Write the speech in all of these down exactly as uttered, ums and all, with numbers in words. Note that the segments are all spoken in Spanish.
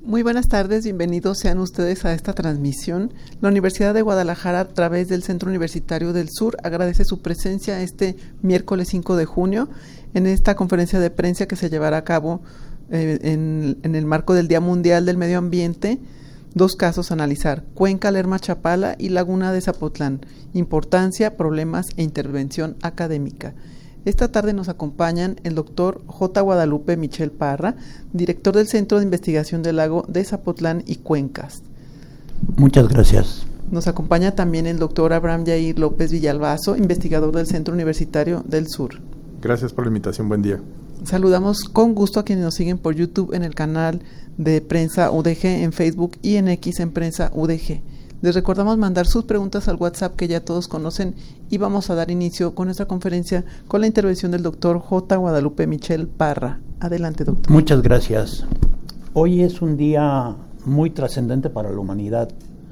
Muy buenas tardes, bienvenidos sean ustedes a esta transmisión. La Universidad de Guadalajara, a través del Centro Universitario del Sur, agradece su presencia este miércoles cinco de junio en esta conferencia de prensa que se llevará a cabo eh, en, en el marco del Día Mundial del Medio Ambiente. Dos casos a analizar: Cuenca Lerma-Chapala y Laguna de Zapotlán. Importancia, problemas e intervención académica. Esta tarde nos acompañan el doctor J. Guadalupe Michel Parra, director del Centro de Investigación del Lago de Zapotlán y Cuencas. Muchas gracias. Nos acompaña también el doctor Abraham Yair López Villalbazo, investigador del Centro Universitario del Sur. Gracias por la invitación, buen día. Saludamos con gusto a quienes nos siguen por YouTube en el canal de Prensa U D G, en Facebook y en X en Prensa U D G. Les recordamos mandar sus preguntas al WhatsApp que ya todos conocen y vamos a dar inicio con nuestra conferencia con la intervención del doctor J. Guadalupe Michel Parra. Adelante, doctor. Muchas gracias. Hoy es un día muy trascendente para la humanidad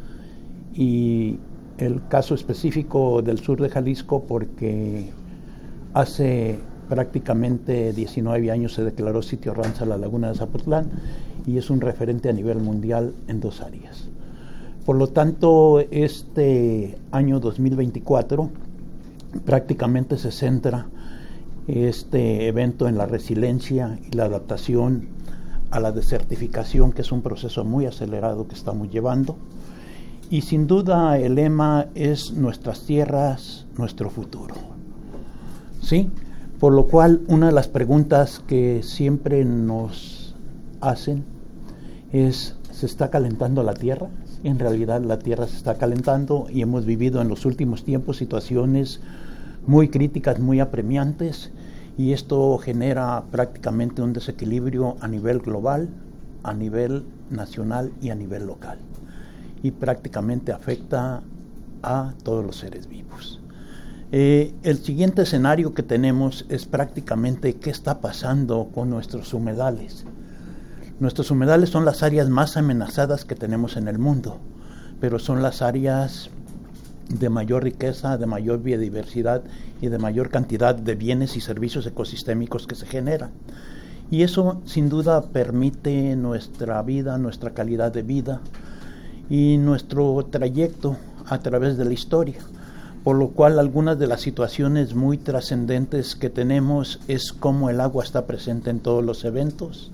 y el caso específico del sur de Jalisco porque hace prácticamente diecinueve años se declaró sitio Ramsar la Laguna de Zapotlán y es un referente a nivel mundial en dos áreas. Por lo tanto, este año dos mil veinticuatro prácticamente se centra este evento en la resiliencia y la adaptación a la desertificación, que es un proceso muy acelerado que estamos llevando. Y sin duda el lema es nuestras tierras, nuestro futuro. ¿Sí? Por lo cual, una de las preguntas que siempre nos hacen es: ¿se está calentando la tierra? En realidad la tierra se está calentando y hemos vivido en los últimos tiempos situaciones muy críticas, muy apremiantes, y esto genera prácticamente un desequilibrio a nivel global, a nivel nacional y a nivel local, y prácticamente afecta a todos los seres vivos. Eh, el siguiente escenario que tenemos es prácticamente qué está pasando con nuestros humedales. Nuestros humedales son las áreas más amenazadas que tenemos en el mundo, pero son las áreas de mayor riqueza, de mayor biodiversidad y de mayor cantidad de bienes y servicios ecosistémicos que se generan. Y eso sin duda permite nuestra vida, nuestra calidad de vida y nuestro trayecto a través de la historia. Por lo cual algunas de las situaciones muy trascendentes que tenemos es cómo el agua está presente en todos los eventos,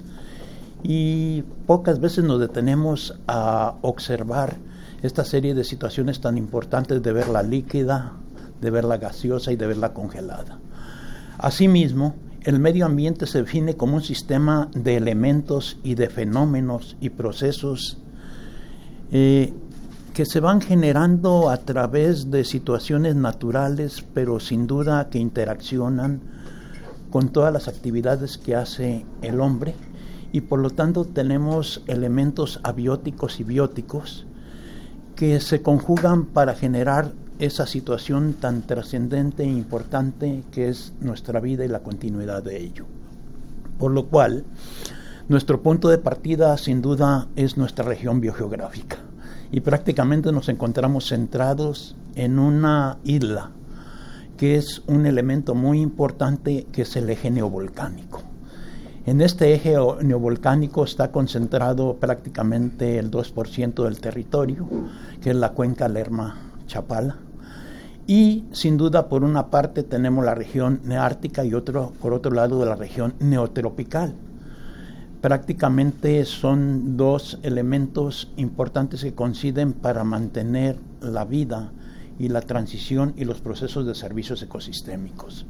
y pocas veces nos detenemos a observar esta serie de situaciones tan importantes de verla líquida, de verla gaseosa y de verla congelada. Asimismo, el medio ambiente se define como un sistema de elementos y de fenómenos y procesos eh, que se van generando a través de situaciones naturales, pero sin duda que interaccionan con todas las actividades que hace el hombre. Y por lo tanto tenemos elementos abióticos y bióticos que se conjugan para generar esa situación tan trascendente e importante que es nuestra vida y la continuidad de ello. Por lo cual, nuestro punto de partida sin duda es nuestra región biogeográfica y prácticamente nos encontramos centrados en una isla que es un elemento muy importante, que es el eje neovolcánico. En este eje neovolcánico está concentrado prácticamente el dos por ciento del territorio, que es la cuenca Lerma-Chapala. Y sin duda, por una parte tenemos la región neártica y otro, por otro lado la región neotropical. Prácticamente son dos elementos importantes que coinciden para mantener la vida y la transición y los procesos de servicios ecosistémicos.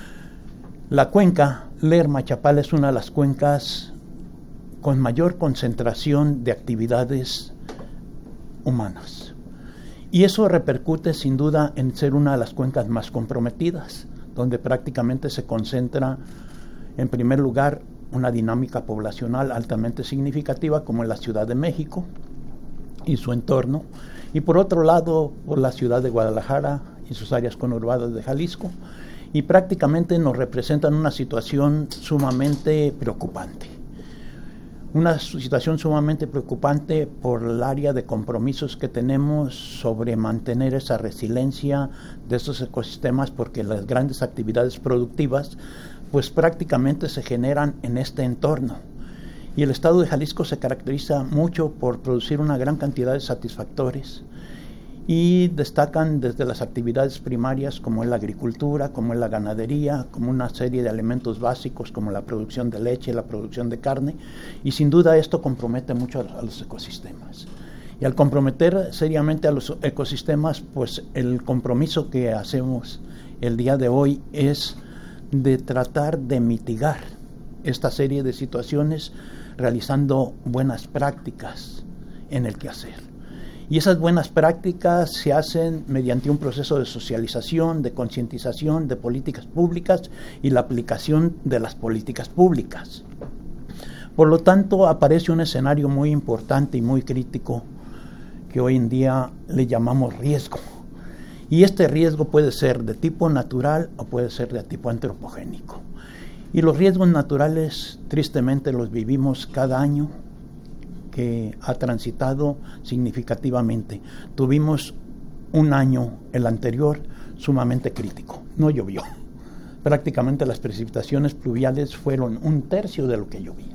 La cuenca Lerma-Chapala es una de las cuencas con mayor concentración de actividades humanas. Y eso repercute sin duda en ser una de las cuencas más comprometidas, donde prácticamente se concentra, en primer lugar, una dinámica poblacional altamente significativa, como en la Ciudad de México y su entorno, y por otro lado, por la ciudad de Guadalajara y sus áreas conurbadas de Jalisco, y prácticamente nos representan una situación sumamente preocupante. Una situación sumamente preocupante por el área de compromisos que tenemos sobre mantener esa resiliencia de estos ecosistemas, porque las grandes actividades productivas pues prácticamente se generan en este entorno. Y el estado de Jalisco se caracteriza mucho por producir una gran cantidad de satisfactores y destacan desde las actividades primarias como es la agricultura, como es la ganadería, como una serie de alimentos básicos como la producción de leche, la producción de carne, y sin duda esto compromete mucho a, a los ecosistemas. Y al comprometer seriamente a los ecosistemas, pues el compromiso que hacemos el día de hoy es de tratar de mitigar esta serie de situaciones realizando buenas prácticas en el quehacer. Y esas buenas prácticas se hacen mediante un proceso de socialización, de concientización, de políticas públicas y la aplicación de las políticas públicas. Por lo tanto, aparece un escenario muy importante y muy crítico que hoy en día le llamamos riesgo. Y este riesgo puede ser de tipo natural o puede ser de tipo antropogénico. Y los riesgos naturales, tristemente, los vivimos cada año que ha transitado significativamente. Tuvimos un año, el anterior, sumamente crítico. No llovió. Prácticamente las precipitaciones pluviales fueron un tercio de lo que llovía.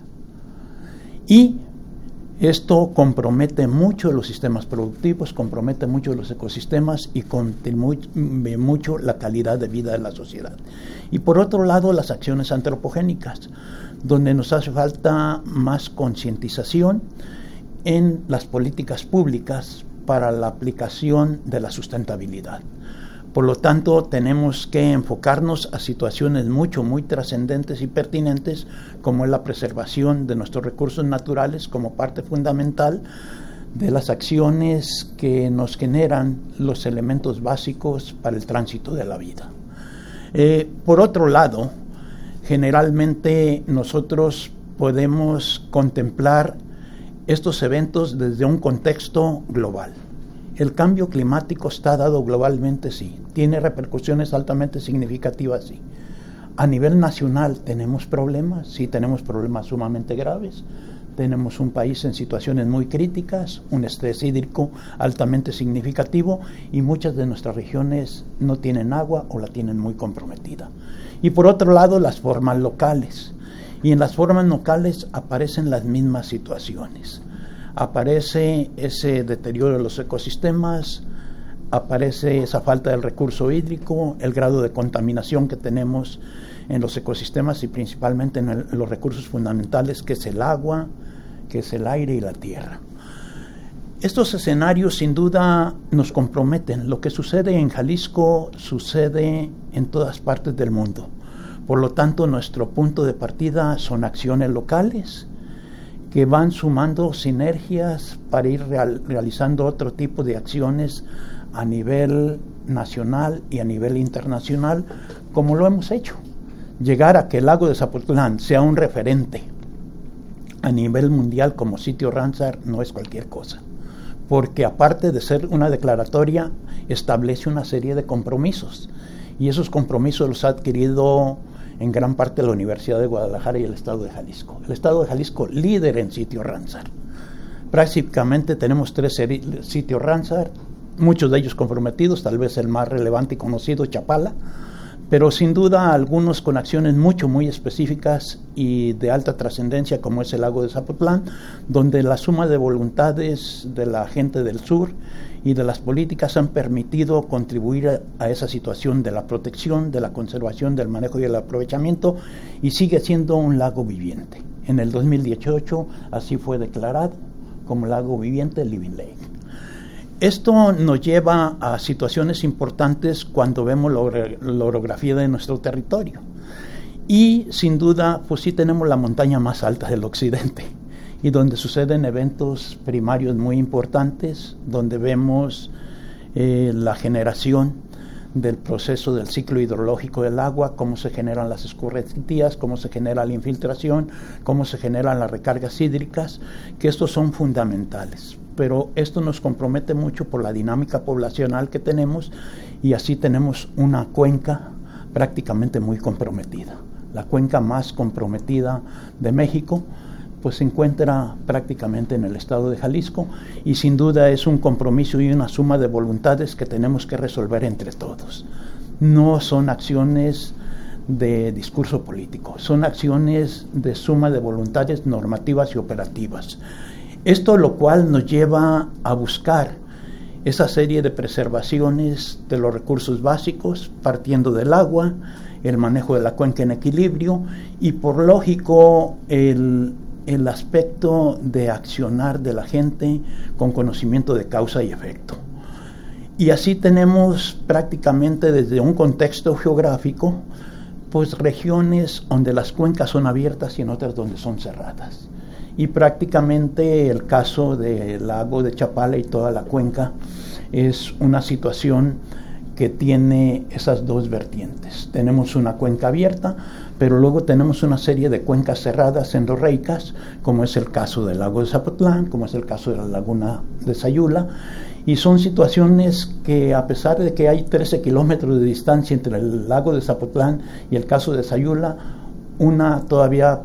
Y esto compromete mucho los sistemas productivos, compromete mucho los ecosistemas y contribuye mucho la calidad de vida de la sociedad. Y por otro lado, las acciones antropogénicas, donde nos hace falta más concientización en las políticas públicas para la aplicación de la sustentabilidad. Por lo tanto, tenemos que enfocarnos a situaciones mucho, muy trascendentes y pertinentes, como es la preservación de nuestros recursos naturales como parte fundamental de las acciones que nos generan los elementos básicos para el tránsito de la vida. Eh, por otro lado, generalmente nosotros podemos contemplar estos eventos desde un contexto global. El cambio climático está dado globalmente, sí. Tiene repercusiones altamente significativas, sí. A nivel nacional tenemos problemas, sí, tenemos problemas sumamente graves. Tenemos un país en situaciones muy críticas, un estrés hídrico altamente significativo y muchas de nuestras regiones no tienen agua o la tienen muy comprometida. Y por otro lado, las formas locales. Y en las formas locales aparecen las mismas situaciones. Aparece ese deterioro de los ecosistemas, aparece esa falta del recurso hídrico, el grado de contaminación que tenemos en los ecosistemas y principalmente en el, los recursos fundamentales, que es el agua, que es el aire y la tierra. Estos escenarios sin duda nos comprometen. Lo que sucede en Jalisco sucede en todas partes del mundo. Por lo tanto, nuestro punto de partida son acciones locales que van sumando sinergias para ir real, realizando otro tipo de acciones a nivel nacional y a nivel internacional, como lo hemos hecho. Llegar a que el lago de Zapotlán sea un referente a nivel mundial como sitio Ramsar no es cualquier cosa, porque aparte de ser una declaratoria, establece una serie de compromisos, y esos compromisos los ha adquirido en gran parte la Universidad de Guadalajara y el Estado de Jalisco. El Estado de Jalisco, líder en sitio Ramsar. Prácticamente tenemos tres sitios Ramsar, muchos de ellos comprometidos, tal vez el más relevante y conocido, Chapala, pero sin duda algunos con acciones mucho, muy específicas y de alta trascendencia, como es el lago de Zapotlán, donde la suma de voluntades de la gente del sur y de las políticas han permitido contribuir a, a esa situación de la protección, de la conservación, del manejo y el aprovechamiento, y sigue siendo un lago viviente. En el dos mil dieciocho así fue declarado como lago viviente Living Lake. Esto nos lleva a situaciones importantes cuando vemos la orografía de nuestro territorio. Y sin duda, pues sí tenemos la montaña más alta del occidente, y donde suceden eventos primarios muy importantes, donde vemos eh, la generación del proceso del ciclo hidrológico del agua, cómo se generan las escorrentías, cómo se genera la infiltración, cómo se generan las recargas hídricas, que estos son fundamentales. Pero esto nos compromete mucho por la dinámica poblacional que tenemos, y así tenemos una cuenca prácticamente muy comprometida. La cuenca más comprometida de México pues se encuentra prácticamente en el estado de Jalisco, y sin duda es un compromiso y una suma de voluntades que tenemos que resolver entre todos. No son acciones de discurso político, son acciones de suma de voluntades normativas y operativas. Esto lo cual nos lleva a buscar esa serie de preservaciones de los recursos básicos, partiendo del agua, el manejo de la cuenca en equilibrio y por lógico el, el aspecto de accionar de la gente con conocimiento de causa y efecto. Y así tenemos prácticamente desde un contexto geográfico, pues regiones donde las cuencas son abiertas y en otras donde son cerradas. Y prácticamente el caso del lago de Chapala y toda la cuenca es una situación que tiene esas dos vertientes. Tenemos una cuenca abierta, pero luego tenemos una serie de cuencas cerradas endorreicas, como es el caso del lago de Zapotlán, como es el caso de la laguna de Sayula, y son situaciones que a pesar de que hay trece kilómetros de distancia entre el lago de Zapotlán y el caso de Sayula, una todavía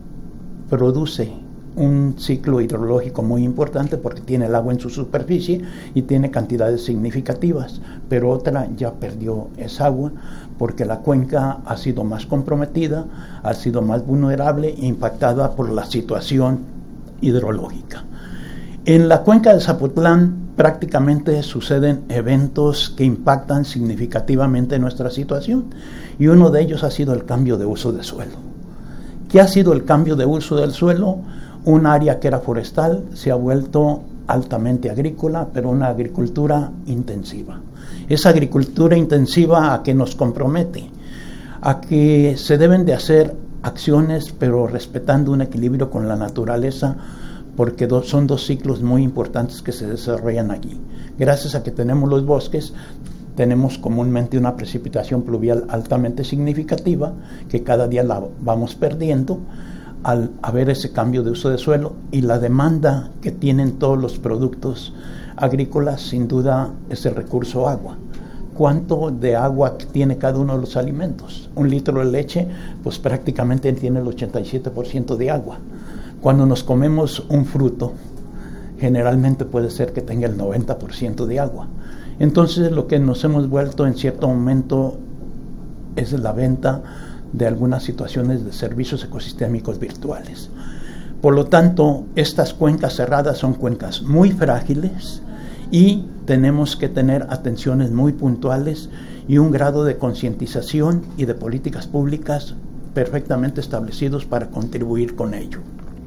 produce un ciclo hidrológico muy importante porque tiene el agua en su superficie y tiene cantidades significativas, pero otra ya perdió esa agua porque la cuenca ha sido más comprometida, ha sido más vulnerable e impactada por la situación hidrológica. En la cuenca de Zapotlán prácticamente suceden eventos que impactan significativamente nuestra situación y uno de ellos ha sido el cambio de uso de suelo. ¿Qué ha sido el cambio de uso del suelo? Un área que era forestal se ha vuelto altamente agrícola, pero una agricultura intensiva. Esa agricultura intensiva a que nos compromete, a que se deben de hacer acciones, pero respetando un equilibrio con la naturaleza, porque do, son dos ciclos muy importantes que se desarrollan allí. Gracias a que tenemos los bosques, tenemos comúnmente una precipitación pluvial altamente significativa, que cada día la vamos perdiendo, al haber ese cambio de uso de suelo y la demanda que tienen todos los productos agrícolas, sin duda es el recurso agua. ¿Cuánto de agua tiene cada uno de los alimentos? Un litro de leche, pues prácticamente tiene el ochenta y siete por ciento de agua. Cuando nos comemos un fruto, generalmente puede ser que tenga el noventa por ciento de agua. Entonces lo que nos hemos vuelto en cierto momento es la venta de algunas situaciones de servicios ecosistémicos virtuales. Por lo tanto, estas cuencas cerradas son cuencas muy frágiles y tenemos que tener atenciones muy puntuales y un grado de concientización y de políticas públicas perfectamente establecidos para contribuir con ello.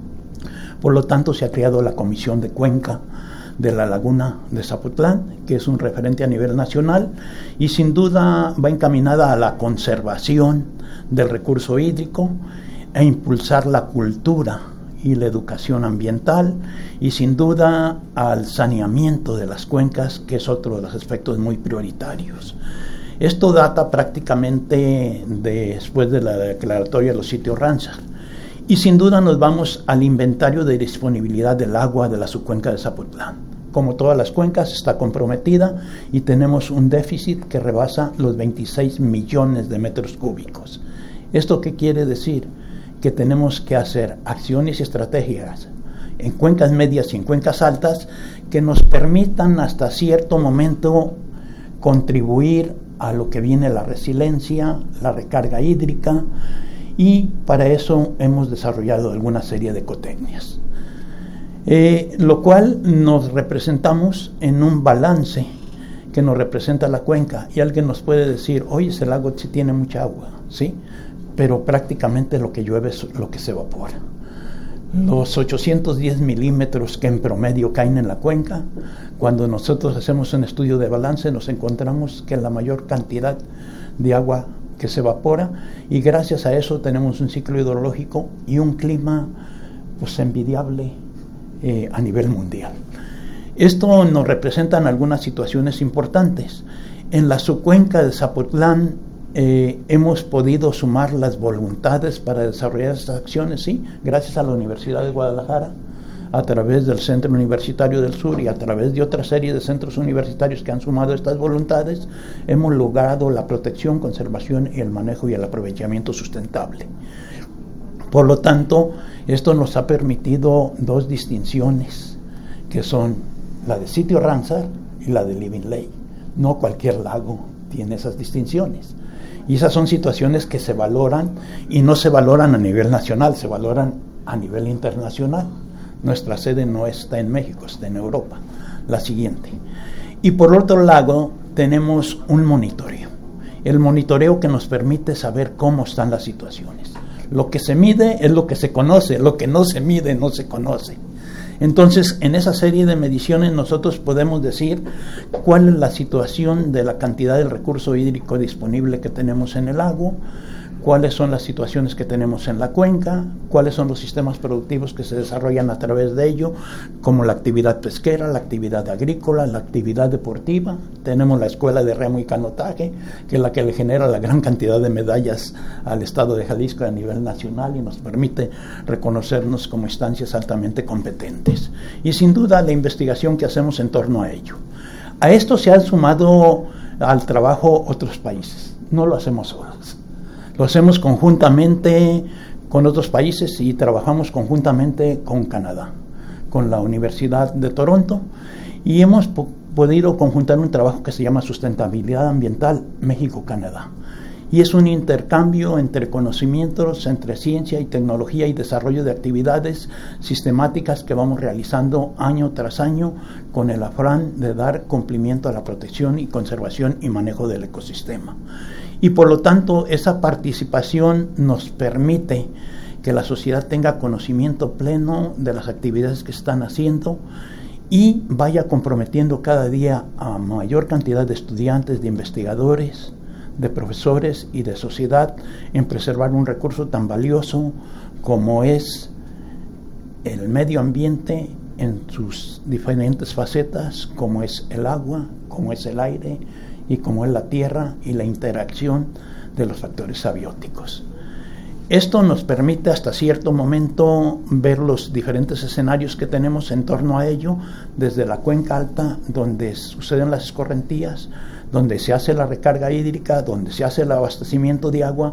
Por lo tanto, se ha creado la Comisión de Cuenca de la Laguna de Zapotlán, que es un referente a nivel nacional y sin duda va encaminada a la conservación del recurso hídrico e impulsar la cultura y la educación ambiental y sin duda al saneamiento de las cuencas, que es otro de los aspectos muy prioritarios. Esto data prácticamente de, después de la declaratoria de los sitios Ramsar. Y sin duda nos vamos al inventario de disponibilidad del agua de la subcuenca de Zapotlán. Como todas las cuencas, está comprometida y tenemos un déficit que rebasa los veintiséis millones de metros cúbicos. ¿Esto qué quiere decir? Que tenemos que hacer acciones y estrategias en cuencas medias y en cuencas altas que nos permitan hasta cierto momento contribuir a lo que viene la resiliencia, la recarga hídrica, y para eso hemos desarrollado alguna serie de ecotecnias, eh, lo cual nos representamos en un balance que nos representa la cuenca. Y alguien nos puede decir, oye, ese lago sí tiene mucha agua, ¿sí? Pero prácticamente lo que llueve es lo que se evapora. Los ochocientos diez milímetros que en promedio caen en la cuenca, cuando nosotros hacemos un estudio de balance, nos encontramos que la mayor cantidad de agua que se evapora, y gracias a eso tenemos un ciclo hidrológico y un clima pues envidiable eh, a nivel mundial. Esto nos representa en algunas situaciones importantes. En la subcuenca de Zapotlán eh, hemos podido sumar las voluntades para desarrollar estas acciones, sí, gracias a la Universidad de Guadalajara, a través del Centro Universitario del Sur y a través de otra serie de centros universitarios que han sumado estas voluntades, hemos logrado la protección, conservación y el manejo y el aprovechamiento sustentable. Por lo tanto, esto nos ha permitido dos distinciones, que son la de sitio Ramsar y la de Living Lake. No cualquier lago tiene esas distinciones. Y esas son situaciones que se valoran y no se valoran a nivel nacional, se valoran a nivel internacional. Nuestra sede no está en México, está en Europa. La siguiente. Y por otro lado, tenemos un monitoreo. El monitoreo que nos permite saber cómo están las situaciones. Lo que se mide es lo que se conoce, lo que no se mide no se conoce. Entonces, en esa serie de mediciones nosotros podemos decir cuál es la situación de la cantidad del recurso hídrico disponible que tenemos en el lago, cuáles son las situaciones que tenemos en la cuenca, cuáles son los sistemas productivos que se desarrollan a través de ello, como la actividad pesquera, la actividad agrícola, la actividad deportiva. Tenemos la escuela de remo y canotaje, que es la que le genera la gran cantidad de medallas al estado de Jalisco a nivel nacional y nos permite reconocernos como instancias altamente competentes. Y sin duda la investigación que hacemos en torno a ello. A esto se han sumado al trabajo otros países, no lo hacemos solos. Lo hacemos conjuntamente con otros países y trabajamos conjuntamente con Canadá, con la Universidad de Toronto, y hemos po- podido conjuntar un trabajo que se llama Sustentabilidad Ambiental México-Canadá. Y es un intercambio entre conocimientos, entre ciencia y tecnología y desarrollo de actividades sistemáticas que vamos realizando año tras año con el afán de dar cumplimiento a la protección y conservación y manejo del ecosistema. Y por lo tanto, esa participación nos permite que la sociedad tenga conocimiento pleno de las actividades que están haciendo y vaya comprometiendo cada día a mayor cantidad de estudiantes, de investigadores, de profesores y de sociedad en preservar un recurso tan valioso como es el medio ambiente en sus diferentes facetas, como es el agua, como es el aire, y como es la tierra y la interacción de los factores abióticos. Esto nos permite hasta cierto momento ver los diferentes escenarios que tenemos en torno a ello, desde la cuenca alta, donde suceden las escorrentías, donde se hace la recarga hídrica, donde se hace el abastecimiento de agua,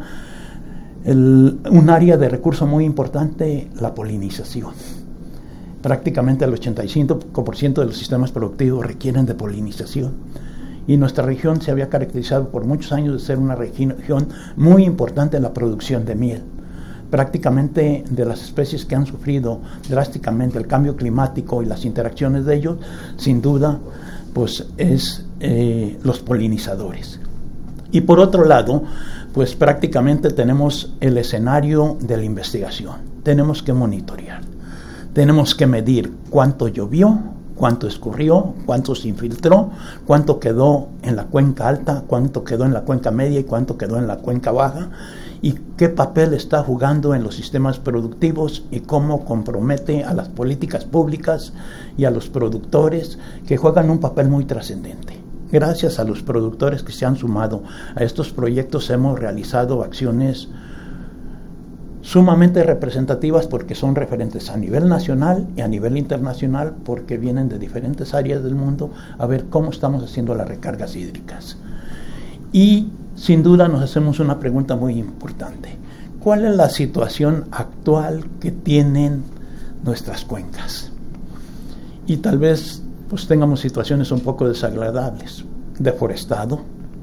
el, un área de recurso muy importante, la polinización. Prácticamente el ochenta y cinco por ciento de los sistemas productivos requieren de polinización. Y nuestra región se había caracterizado por muchos años de ser una región muy importante en la producción de miel. Prácticamente de las especies que han sufrido drásticamente el cambio climático y las interacciones de ellos, sin duda, pues es eh, los polinizadores. Y por otro lado, pues prácticamente tenemos el escenario de la investigación. Tenemos que monitorear, tenemos que medir cuánto llovió, cuánto escurrió, cuánto se infiltró, cuánto quedó en la cuenca alta, cuánto quedó en la cuenca media y cuánto quedó en la cuenca baja, y qué papel está jugando en los sistemas productivos y cómo compromete a las políticas públicas y a los productores, que juegan un papel muy trascendente. Gracias a los productores que se han sumado a estos proyectos hemos realizado acciones sumamente representativas porque son referentes a nivel nacional y a nivel internacional porque vienen de diferentes áreas del mundo a ver cómo estamos haciendo las recargas hídricas. Y sin duda nos hacemos una pregunta muy importante. ¿Cuál es la situación actual que tienen nuestras cuencas? Y tal vez pues tengamos situaciones un poco desagradables. Deforestado,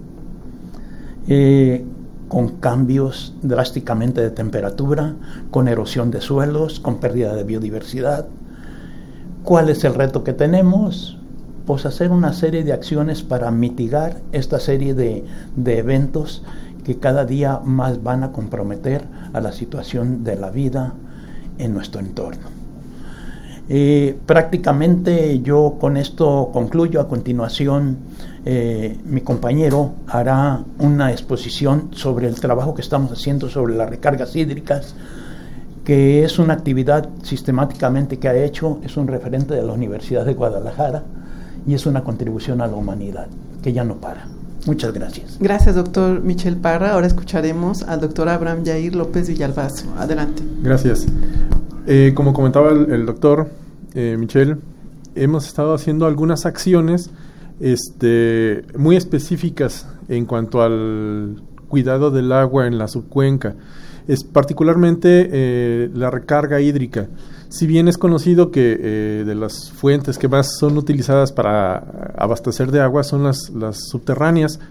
eh, con cambios drásticamente de temperatura, con erosión de suelos, con pérdida de biodiversidad. ¿Cuál es el reto que tenemos? Pues hacer una serie de acciones para mitigar esta serie de, de eventos que cada día más van a comprometer a la situación de la vida en nuestro entorno. Eh, prácticamente yo con esto concluyo. A continuación eh, mi compañero hará una exposición sobre el trabajo que estamos haciendo sobre las recargas hídricas, que es una actividad sistemáticamente que ha hecho, es un referente de la Universidad de Guadalajara y es una contribución a la humanidad que ya no para. Muchas gracias. Gracias, doctor Michel Parra. Ahora escucharemos al doctor Abraham Yair López Villalbazo. Adelante. Gracias. Eh, como comentaba el, el doctor eh, Michel, hemos estado haciendo algunas acciones este, muy específicas en cuanto al cuidado del agua en la subcuenca. Es particularmente eh, la recarga hídrica. Si bien es conocido que eh, de las fuentes que más son utilizadas para abastecer de agua son las, las subterráneas,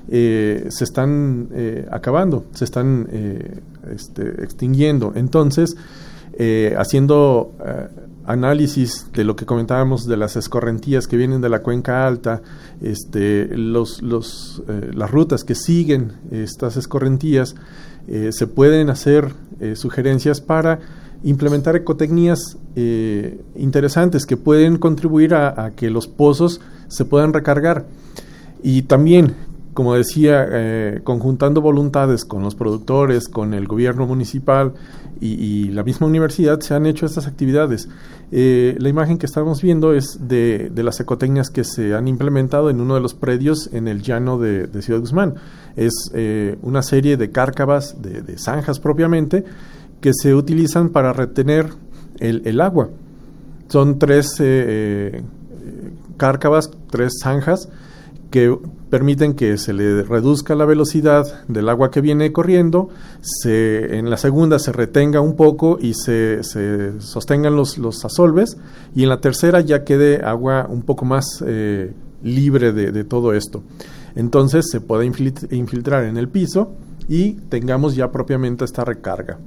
eh, se están eh, acabando, se están eh, este, extinguiendo. Entonces, eh, haciendo eh, análisis de lo que comentábamos de las escorrentías que vienen de la cuenca alta, este, los, los, eh, las rutas que siguen estas escorrentías, eh, se pueden hacer eh, sugerencias para implementar ecotecnias eh, interesantes que pueden contribuir a, a que los pozos se puedan recargar. Y también, como decía, eh, conjuntando voluntades con los productores, con el gobierno municipal y, y la misma universidad, se han hecho estas actividades. Eh, la imagen que estamos viendo es de, de las ecotecnias que se han implementado en uno de los predios en el llano de, de Ciudad Guzmán. Es eh, una serie de cárcavas, de, de zanjas propiamente, que se utilizan para retener el, el agua. Son tres eh, eh, cárcavas, tres zanjas, que permiten que se le reduzca la velocidad del agua que viene corriendo, se, en la segunda se retenga un poco y se, se sostengan los, los asolves, y en la tercera ya quede agua un poco más eh, libre de, de todo esto. Entonces se puede infiltrar en el piso y tengamos ya propiamente esta recarga.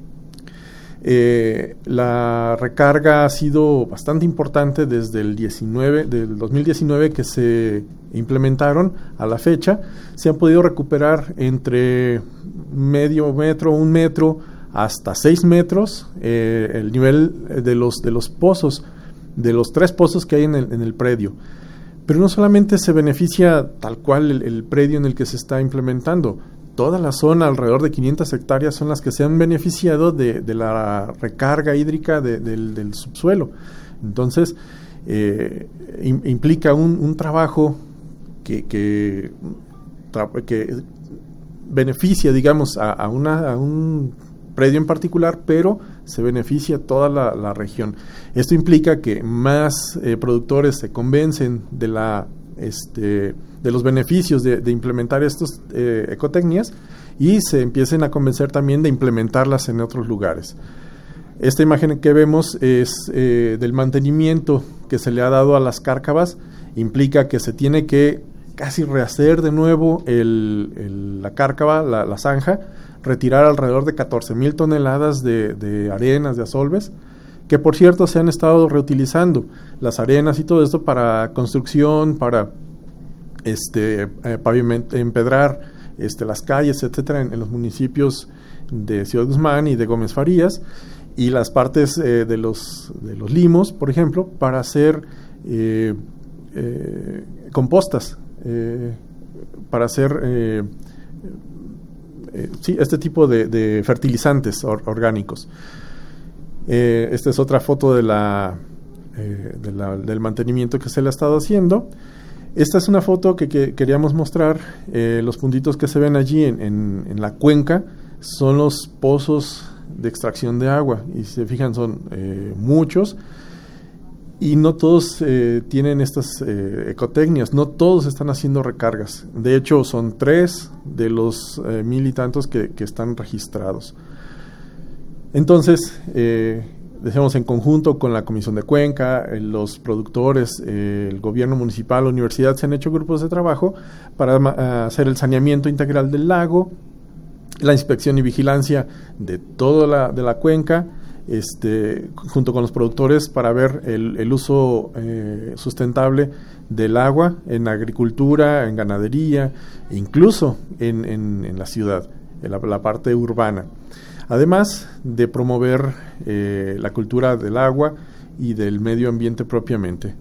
Eh, la recarga ha sido bastante importante desde el diecinueve, del dos mil diecinueve que se implementaron a la fecha. Se han podido recuperar entre medio metro, un metro, hasta seis metros eh, el nivel de los, de los pozos, de los tres pozos que hay en el, en el predio. Pero no solamente se beneficia tal cual el, el predio en el que se está implementando. Toda la zona, alrededor de quinientas hectáreas, son las que se han beneficiado de, de la recarga hídrica de, del, del subsuelo. Entonces, eh, im, implica un, un trabajo que, que, tra, que beneficia, digamos, a, a, una, a un predio en particular, pero se beneficia toda la, la región. Esto implica que más eh, productores se convencen de la... Este, de los beneficios de, de implementar estas eh, ecotecnias, y se empiecen a convencer también de implementarlas en otros lugares. Esta imagen que vemos es eh, del mantenimiento que se le ha dado a las cárcavas. Implica que se tiene que casi rehacer de nuevo el, el, la cárcava, la, la zanja, retirar alrededor de catorce mil toneladas de, de arenas, de asolves, que por cierto se han estado reutilizando las arenas y todo esto para construcción, para este eh, paviment, empedrar este, las calles, etcétera, en, en los municipios de Ciudad Guzmán y de Gómez Farías, y las partes eh, de los de los limos, por ejemplo, para hacer eh, eh, compostas, eh, para hacer eh, eh, sí, este tipo de, de fertilizantes or, orgánicos. Eh, esta es otra foto de la, eh, de la, del mantenimiento que se le ha estado haciendo. Esta es una foto que, que queríamos mostrar. Eh, los puntitos que se ven allí en, en, en la cuenca son los pozos de extracción de agua, y si se fijan son eh, muchos, y no todos eh, tienen estas eh, ecotecnias, no todos están haciendo recargas. De hecho, son tres de los eh, mil y tantos que, que están registrados. Entonces, eh, decíamos, en conjunto con la Comisión de Cuenca, eh, los productores, eh, el gobierno municipal, la universidad, se han hecho grupos de trabajo para ma- hacer el saneamiento integral del lago, la inspección y vigilancia de toda la, de la cuenca, este, junto con los productores, para ver el, el uso eh, sustentable del agua en agricultura, en ganadería, e incluso en, en, en la ciudad, en la, la parte urbana. Además de promover eh, la cultura del agua y del medio ambiente propiamente.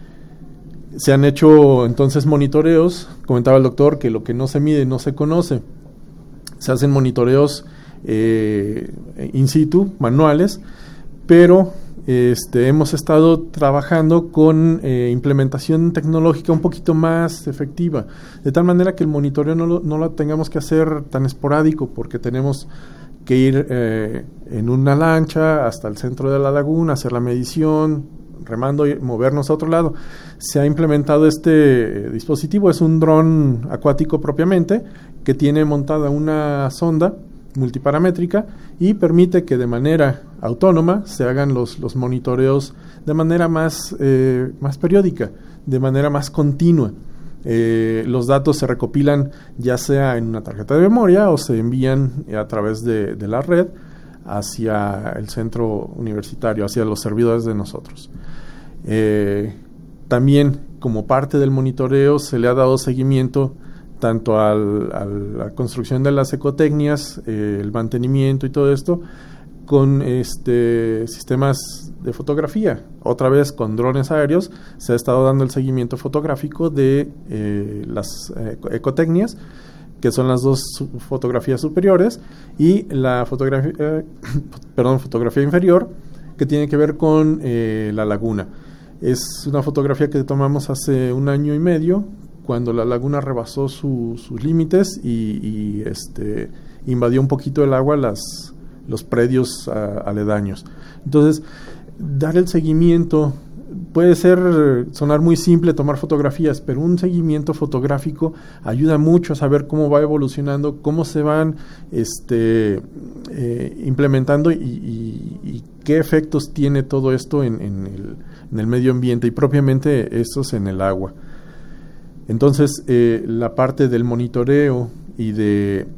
Se han hecho entonces monitoreos. Comentaba el doctor que lo que no se mide no se conoce. Se hacen monitoreos eh, in situ, manuales, pero este, hemos estado trabajando con eh, implementación tecnológica un poquito más efectiva, de tal manera que el monitoreo no lo, no lo tengamos que hacer tan esporádico, porque tenemos que ir eh, en una lancha hasta el centro de la laguna, hacer la medición, remando y movernos a otro lado. Se ha implementado este eh, dispositivo, es un dron acuático propiamente, que tiene montada una sonda multiparamétrica y permite que de manera autónoma se hagan los, los monitoreos de manera más, eh, más periódica, de manera más continua. Eh, los datos se recopilan ya sea en una tarjeta de memoria o se envían a través de, de la red hacia el centro universitario, hacia los servidores de nosotros. Eh, también, como parte del monitoreo, se le ha dado seguimiento tanto al, a la construcción de las ecotecnias, eh, el mantenimiento y todo esto, con este sistemas de fotografía. Otra vez con drones aéreos se ha estado dando el seguimiento fotográfico de eh, las eh, ecotecnias, que son las dos fotografías superiores, y la fotografía, eh, perdón, fotografía inferior, que tiene que ver con eh, la laguna. Es una fotografía que tomamos hace un año y medio, cuando la laguna rebasó su, sus límites y, y este, invadió un poquito el agua las los predios a, aledaños. Entonces, dar el seguimiento puede ser, sonar muy simple tomar fotografías, pero un seguimiento fotográfico ayuda mucho a saber cómo va evolucionando, cómo se van este, eh, implementando y, y, y qué efectos tiene todo esto en, en, el, en el medio ambiente y propiamente estos en el agua. Entonces, eh, la parte del monitoreo y de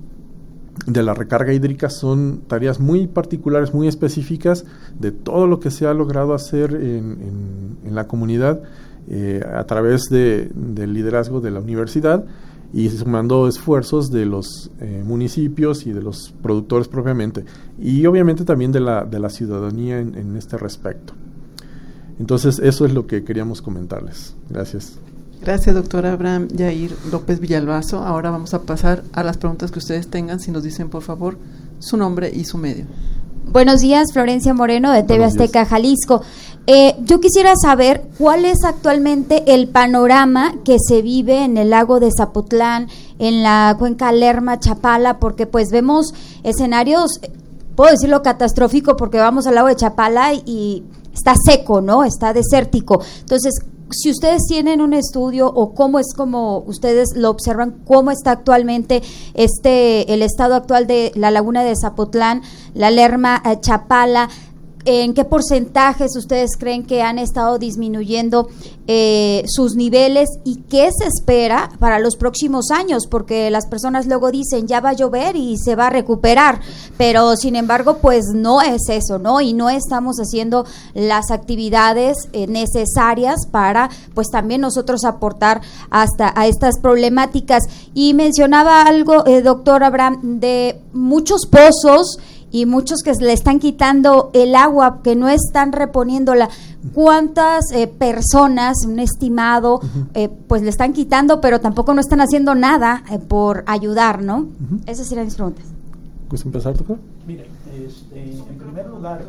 de la recarga hídrica son tareas muy particulares, muy específicas de todo lo que se ha logrado hacer en, en, en la comunidad eh, a través de, del liderazgo de la universidad y sumando esfuerzos de los eh, municipios y de los productores propiamente, y obviamente también de la, de la ciudadanía en, en este respecto. Entonces, eso es lo que queríamos comentarles. Gracias. Gracias, doctor Abraham Yair López Villalbazo. Ahora vamos a pasar a las preguntas que ustedes tengan, si nos dicen, por favor, su nombre y su medio. Buenos días, Florencia Moreno, de T V Azteca, Jalisco. Eh, yo quisiera saber cuál es actualmente el panorama que se vive en el lago de Zapotlán, en la cuenca Lerma-Chapala, porque pues vemos escenarios, puedo decirlo catastrófico, porque vamos al lago de Chapala y, y está seco, ¿no? Está desértico. Entonces, si ustedes tienen un estudio o cómo es como ustedes lo observan, cómo está actualmente este el estado actual de la laguna de Zapotlán, la Lerma eh, Chapala, ¿en qué porcentajes ustedes creen que han estado disminuyendo eh, sus niveles y qué se espera para los próximos años? Porque las personas luego dicen, ya va a llover y se va a recuperar, pero sin embargo, pues no es eso, ¿no? Y no estamos haciendo las actividades eh, necesarias para, pues también nosotros aportar hasta a estas problemáticas. Y mencionaba algo, eh, doctor Abraham, de muchos pozos y muchos que le están quitando el agua, que no están reponiéndola. ¿Cuántas eh, personas, un estimado, uh-huh. eh, pues le están quitando, pero tampoco no están haciendo nada eh, por ayudar, ¿no? Uh-huh. Esas serían mis preguntas. ¿Puedes empezar, doctor? Mire, este, en primer lugar,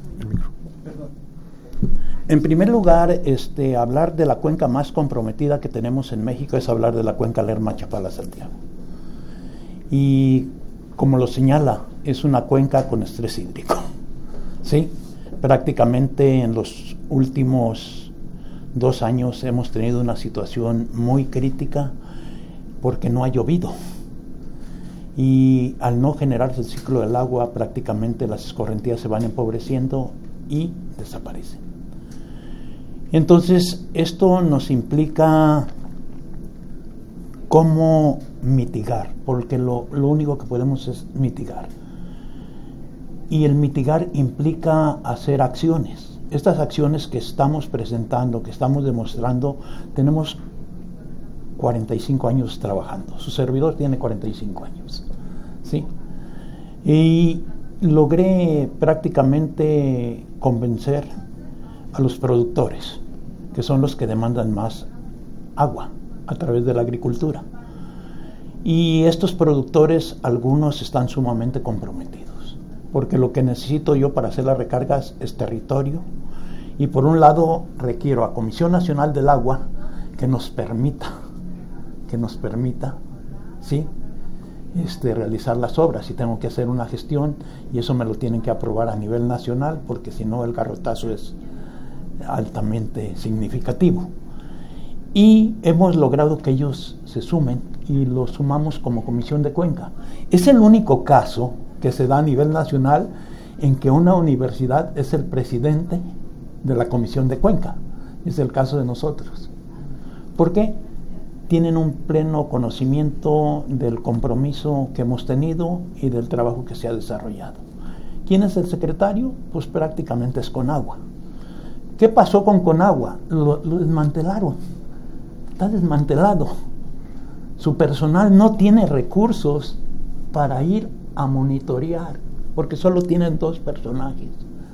perdón. En primer lugar, este, hablar de la cuenca más comprometida que tenemos en México es hablar de la cuenca Lerma-Chapala-Santiago. Y como lo señala, es una cuenca con estrés hídrico, ¿sí? Prácticamente en los últimos dos años hemos tenido una situación muy crítica porque no ha llovido. Y al no generarse el ciclo del agua, prácticamente las escorrentías se van empobreciendo y desaparecen. Entonces, esto nos implica cómo mitigar, porque lo, lo único que podemos es mitigar. Y el mitigar implica hacer acciones. Estas acciones que estamos presentando, que estamos demostrando, tenemos cuarenta y cinco años trabajando. Su servidor tiene cuarenta y cinco años, ¿sí? Y logré prácticamente convencer a los productores, que son los que demandan más agua a través de la agricultura. Y estos productores, algunos están sumamente comprometidos, porque lo que necesito yo para hacer las recargas es territorio, y por un lado requiero a Comisión Nacional del Agua que nos permita, que nos permita, ¿sí?, este, realizar las obras, y tengo que hacer una gestión, y eso me lo tienen que aprobar a nivel nacional, porque si no el garrotazo es altamente significativo. Y hemos logrado que ellos se sumen y lo sumamos como Comisión de Cuenca. Es el único caso que se da a nivel nacional en que una universidad es el presidente de la Comisión de Cuenca. Es el caso de nosotros. ¿Por qué? tienen un pleno conocimiento del compromiso que hemos tenido y del trabajo que se ha desarrollado. ¿Quién es el secretario? Pues prácticamente es Conagua. ¿Qué pasó con Conagua? Lo, lo desmantelaron. Está desmantelado. Su personal no tiene recursos para ir a monitorear, porque solo tienen dos personajes.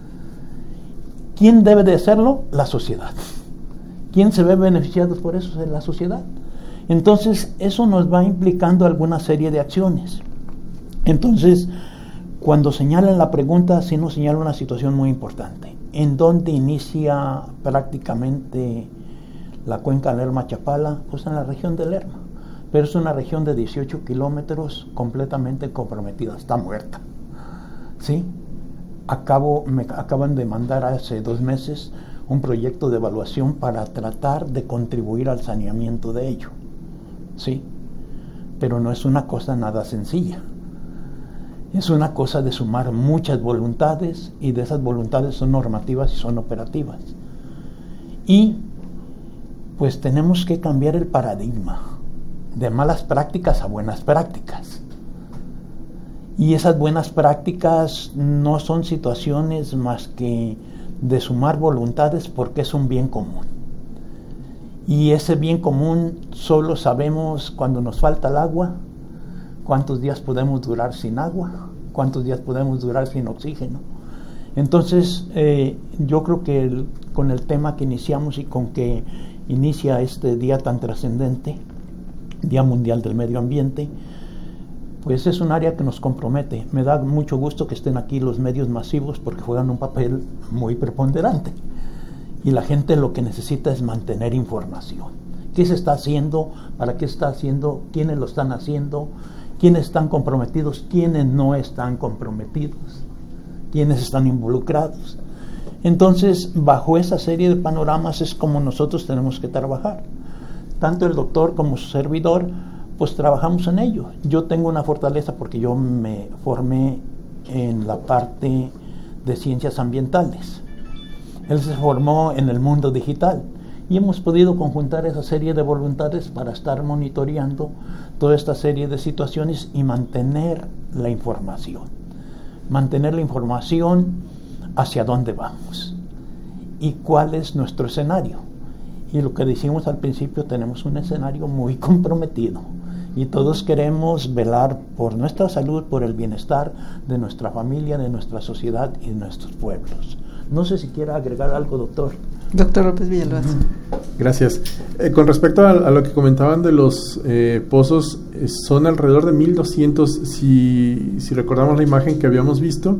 ¿Quién debe de hacerlo? La sociedad. ¿Quién se ve beneficiado por eso? Es la sociedad. Entonces, eso nos va implicando alguna serie de acciones. Entonces, cuando señalan la pregunta, sí nos señala una situación muy importante. ¿En dónde inicia prácticamente la cuenca Lerma-Chapala? Pues en la región de Lerma. Pero es una región de dieciocho kilómetros completamente comprometida, está muerta. ¿Sí? Acabo, me acaban de mandar hace dos meses un proyecto de evaluación para tratar de contribuir al saneamiento de ello. ¿Sí? Pero no es una cosa nada sencilla. Es una cosa de sumar muchas voluntades, y de esas voluntades son normativas y son operativas. Y pues tenemos que cambiar el paradigma de malas prácticas a buenas prácticas. Y esas buenas prácticas no son situaciones más que de sumar voluntades, porque es un bien común. Y ese bien común solo sabemos cuando nos falta el agua, cuántos días podemos durar sin agua, cuántos días podemos durar sin oxígeno. Entonces, eh, yo creo que el, con el tema que iniciamos y con que inicia este día tan trascendente, Día Mundial del Medio Ambiente, pues es un área que nos compromete. Me da mucho gusto que estén aquí los medios masivos, porque juegan un papel muy preponderante. Y la gente lo que necesita es mantener información. ¿Qué se está haciendo? ¿Para qué está haciendo? ¿Quiénes lo están haciendo? ¿Quiénes están comprometidos? ¿Quiénes no están comprometidos? ¿Quiénes están involucrados? Entonces, bajo esa serie de panoramas es como nosotros tenemos que trabajar. Tanto el doctor como su servidor, pues trabajamos en ello. Yo tengo una fortaleza porque yo me formé en la parte de ciencias ambientales. Él se formó en el mundo digital y hemos podido conjuntar esa serie de voluntades para estar monitoreando toda esta serie de situaciones y mantener la información. Mantener la información hacia dónde vamos y cuál es nuestro escenario. Y lo que decimos al principio, tenemos un escenario muy comprometido y todos queremos velar por nuestra salud, por el bienestar de nuestra familia, de nuestra sociedad y de nuestros pueblos. No sé si quiera agregar algo, doctor. Doctor López Villalbazo. Gracias. Eh, con respecto a, a lo que comentaban de los eh, pozos, eh, son alrededor de mil doscientos, si, si recordamos la imagen que habíamos visto,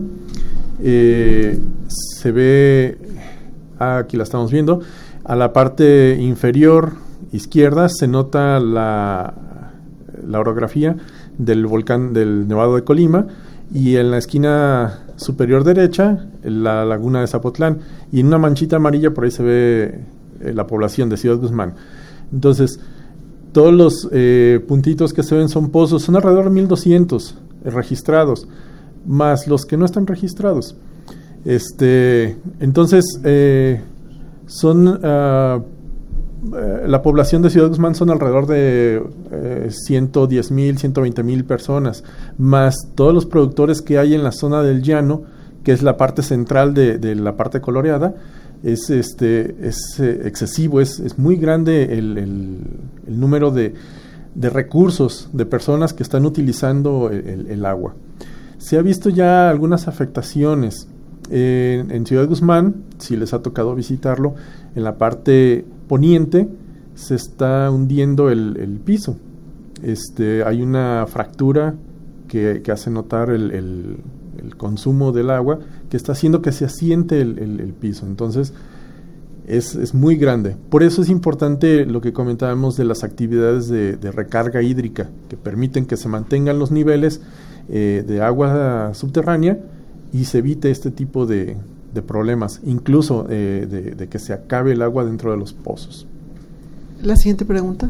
eh, se ve, ah, aquí la estamos viendo, a la parte inferior izquierda se nota la, la orografía del volcán del Nevado de Colima, y en la esquina superior derecha la laguna de Zapotlán, y en una manchita amarilla por ahí se ve eh, la población de Ciudad Guzmán. Entonces, todos los eh, puntitos que se ven son pozos, son alrededor de mil doscientos eh, registrados, más los que no están registrados. Este, entonces, eh, son uh, uh, la población de Ciudad Guzmán son alrededor de eh, ciento diez mil, ciento veinte mil personas, más todos los productores que hay en la zona del llano, que es la parte central de, de la parte coloreada. Es este es eh, excesivo, es, es muy grande el, el, el número de, de recursos, de personas que están utilizando el, el agua. Se ha visto ya algunas afectaciones. En, en Ciudad Guzmán, si les ha tocado visitarlo, en la parte poniente se está hundiendo el, el piso. Este, hay una fractura que, que hace notar el, el, el consumo del agua, que está haciendo que se asiente el, el, el piso. Entonces, es, es muy grande. Por eso es importante lo que comentábamos de las actividades de, de recarga hídrica, que permiten que se mantengan los niveles eh, de agua subterránea y se evite este tipo de, de problemas, incluso eh, de, de que se acabe el agua dentro de los pozos. La siguiente pregunta.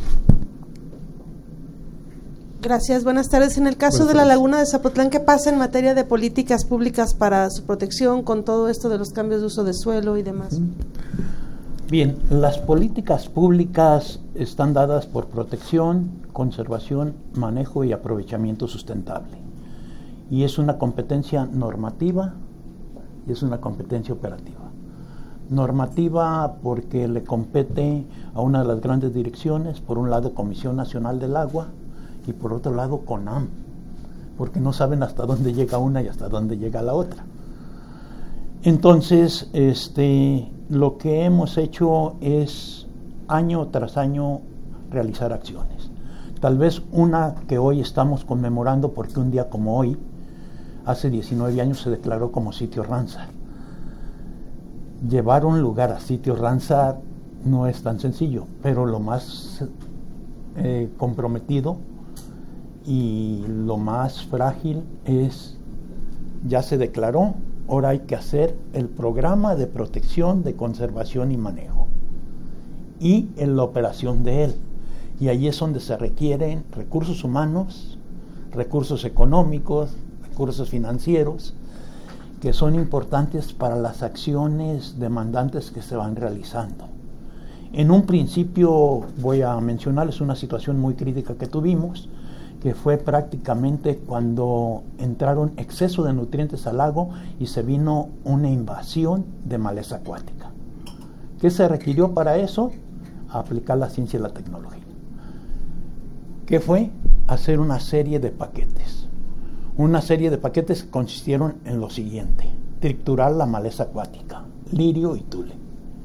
Gracias, buenas tardes. En el caso buenas de la laguna de Zapotlán, ¿qué pasa en materia de políticas públicas para su protección con todo esto de los cambios de uso de suelo y demás? Bien, las políticas públicas están dadas por protección, conservación, manejo y aprovechamiento sustentable. Y es una competencia normativa y es una competencia operativa. Normativa porque le compete a una de las grandes direcciones, por un lado Comisión Nacional del Agua y por otro lado CONAM, porque no saben hasta dónde llega una y hasta dónde llega la otra. Entonces, este, lo que hemos hecho es año tras año realizar acciones. Tal vez una que hoy estamos conmemorando porque un día como hoy, hace diecinueve años se declaró como sitio Ramsar. Llevar un lugar a sitio Ramsar no es tan sencillo, pero lo más eh, comprometido y lo más frágil es, ya se declaró, ahora hay que hacer el programa de protección, de conservación y manejo y en la operación de él. Y ahí es donde se requieren recursos humanos, recursos económicos, recursos financieros, que son importantes para las acciones demandantes que se van realizando. En un principio voy a mencionarles una situación muy crítica que tuvimos, que fue prácticamente cuando entraron exceso de nutrientes al lago y se vino una invasión de maleza acuática. ¿Qué se requirió para eso? Aplicar la ciencia y la tecnología. ¿Qué fue? Hacer una serie de paquetes. Una serie de paquetes que consistieron en lo siguiente: triturar la maleza acuática, lirio y tule.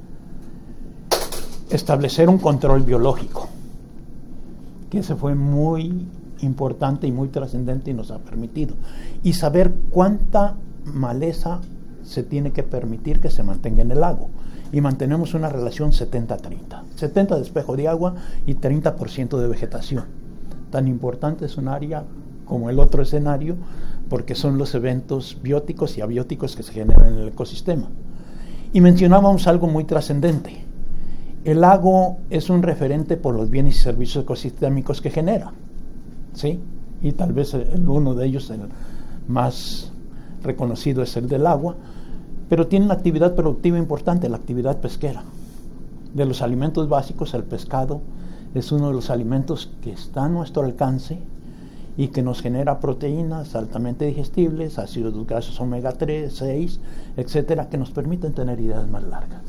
Establecer un control biológico, que ese fue muy importante y muy trascendente y nos ha permitido. Y saber cuánta maleza se tiene que permitir que se mantenga en el lago. Y mantenemos una relación setenta treinta. setenta de espejo de agua y treinta por ciento de vegetación. Tan importante es un área como el otro escenario, porque son los eventos bióticos y abióticos que se generan en el ecosistema. Y mencionábamos algo muy trascendente. El lago es un referente por los bienes y servicios ecosistémicos que genera, ¿sí? Y tal vez el, uno de ellos, el más reconocido, es el del agua, pero tiene una actividad productiva importante, la actividad pesquera. De los alimentos básicos, el pescado es uno de los alimentos que está a nuestro alcance y que nos genera proteínas altamente digestibles, ácidos grasos omega tres, seis, etcétera, que nos permiten tener ideas más largas.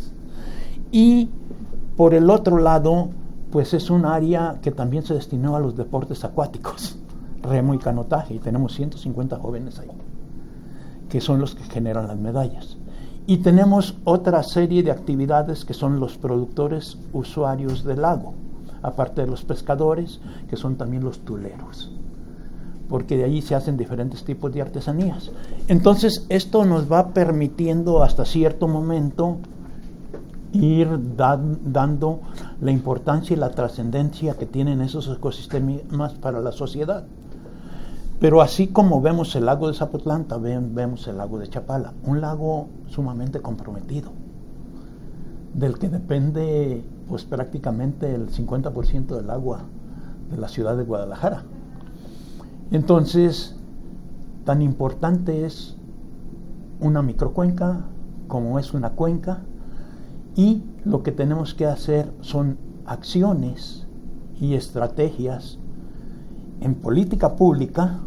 Y por el otro lado, pues es un área que también se destinó a los deportes acuáticos, remo y canotaje, y tenemos ciento cincuenta jóvenes ahí, que son los que generan las medallas. Y tenemos otra serie de actividades que son los productores usuarios del lago, aparte de los pescadores, que son también los tuleros, porque de ahí se hacen diferentes tipos de artesanías. Entonces, esto nos va permitiendo hasta cierto momento ir da, dando la importancia y la trascendencia que tienen esos ecosistemas para la sociedad. Pero así como vemos el lago de Zapotlán, también vemos el lago de Chapala, un lago sumamente comprometido, del que depende pues prácticamente el cincuenta por ciento del agua de la ciudad de Guadalajara. Entonces, tan importante es una microcuenca como es una cuenca, y lo que tenemos que hacer son acciones y estrategias en política pública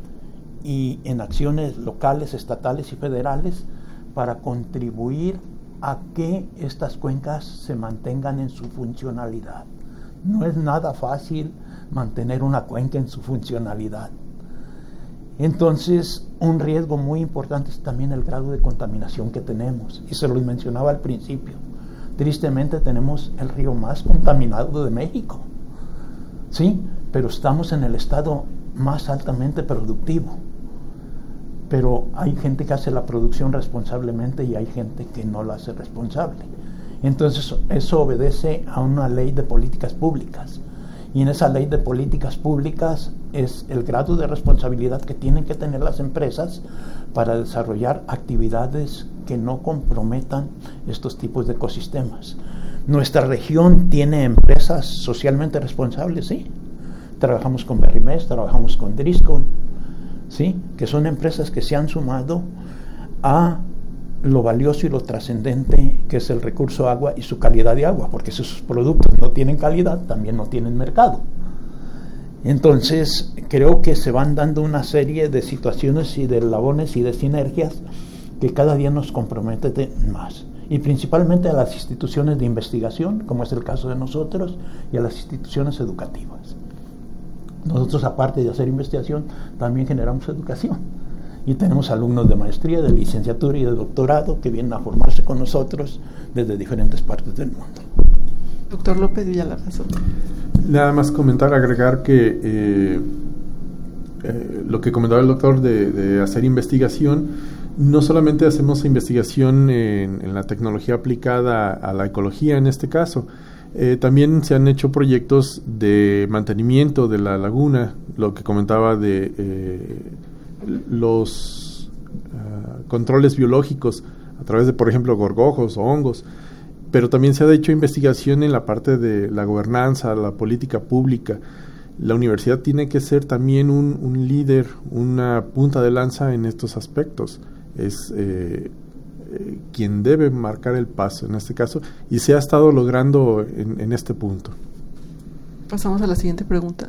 y en acciones locales, estatales y federales para contribuir a que estas cuencas se mantengan en su funcionalidad. No es nada fácil mantener una cuenca en su funcionalidad. Entonces, un riesgo muy importante es también el grado de contaminación que tenemos, y se lo mencionaba al principio. Tristemente tenemos el río más contaminado de México, ¿sí? Pero estamos en el estado más altamente productivo. Pero hay gente que hace la producción responsablemente y hay gente que no la hace responsable. Entonces eso obedece a una ley de políticas públicas, y en esa ley de políticas públicas es el grado de responsabilidad que tienen que tener las empresas para desarrollar actividades que no comprometan estos tipos de ecosistemas. Nuestra región tiene empresas socialmente responsables, sí. Trabajamos con Berrimés, trabajamos con Driscoll, ¿sí? Que son empresas que se han sumado a lo valioso y lo trascendente que es el recurso agua y su calidad de agua, porque si sus productos no tienen calidad, también no tienen mercado. Entonces, creo que se van dando una serie de situaciones y de eslabones y de sinergias que cada día nos comprometen más, y principalmente a las instituciones de investigación, como es el caso de nosotros, y a las instituciones educativas. Nosotros, aparte de hacer investigación, también generamos educación, y tenemos alumnos de maestría, de licenciatura y de doctorado que vienen a formarse con nosotros desde diferentes partes del mundo. Doctor López Villalbazo. Nada más comentar, agregar que eh, eh, lo que comentaba el doctor de, de hacer investigación, no solamente hacemos investigación en, en la tecnología aplicada a la ecología en este caso, eh, también se han hecho proyectos de mantenimiento de la laguna, lo que comentaba de eh, los uh, controles biológicos a través de, por ejemplo, gorgojos o hongos, pero también se ha hecho investigación en la parte de la gobernanza, la política pública. La universidad tiene que ser también un, un líder, una punta de lanza en estos aspectos. Es eh, eh, quien debe marcar el paso en este caso, y se ha estado logrando en, en este punto. Pasamos a la siguiente pregunta.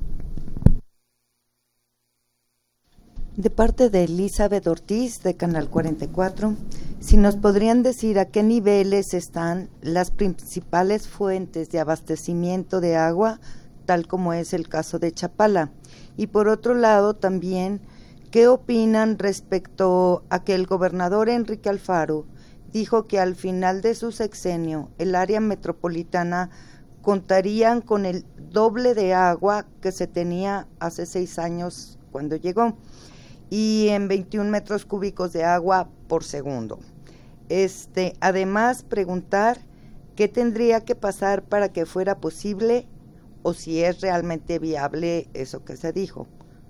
De parte de Elizabeth Ortiz, de Canal cuarenta y cuatro, si nos podrían decir a qué niveles están las principales fuentes de abastecimiento de agua, tal como es el caso de Chapala. Y por otro lado también, ¿qué opinan respecto a que el gobernador Enrique Alfaro dijo que al final de su sexenio el área metropolitana contarían con el doble de agua que se tenía hace seis años cuando llegó, y en veintiún metros cúbicos de agua por segundo? Este, además, preguntar qué tendría que pasar para que fuera posible, o si es realmente viable eso que se dijo.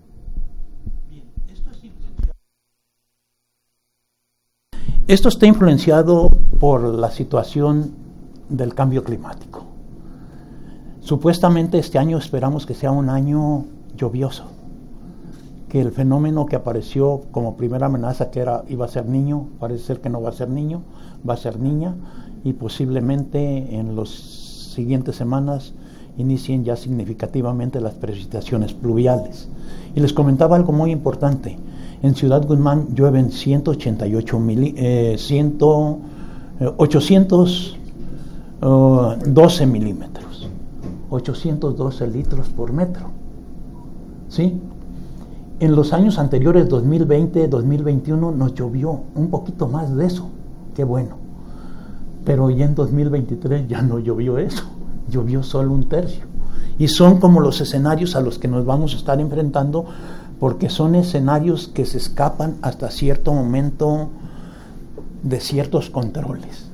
Esto está influenciado por la situación del cambio climático. Supuestamente este año esperamos que sea un año lluvioso, que el fenómeno que apareció como primera amenaza, que era iba a ser niño, parece ser que no va a ser niño, va a ser niña, y posiblemente en las siguientes semanas inicien ya significativamente las precipitaciones pluviales. Y les comentaba algo muy importante. En Ciudad Guzmán llueven ciento ochenta y ocho mili, eh, cien, eh, ochocientos doce milímetros, ochocientos doce litros por metro, ¿sí? En los años anteriores, dos mil veinte, dos mil veintiuno, nos llovió un poquito más de eso, qué bueno, pero ya en dos mil veintitrés ya no llovió eso, llovió solo un tercio, y son como los escenarios a los que nos vamos a estar enfrentando, porque son escenarios que se escapan hasta cierto momento de ciertos controles.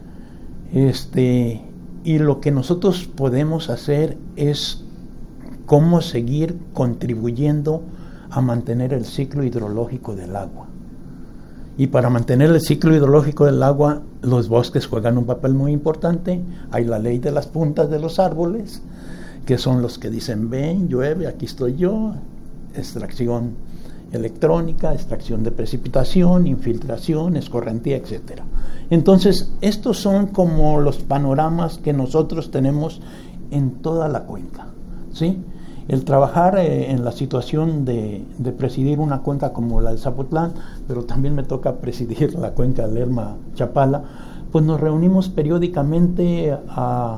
Este, y lo que nosotros podemos hacer es cómo seguir contribuyendo a mantener el ciclo hidrológico del agua. Y para mantener el ciclo hidrológico del agua, los bosques juegan un papel muy importante. Hay la ley de las puntas de los árboles, que son los que dicen, ven, llueve, aquí estoy yo, extracción electrónica, extracción de precipitación, infiltración, escorrentía, etcétera. Entonces, estos son como los panoramas que nosotros tenemos en toda la cuenca, ¿sí? El trabajar eh, en la situación de, de presidir una cuenca como la de Zapotlán, pero también me toca presidir la cuenca Lerma-Chapala, pues nos reunimos periódicamente a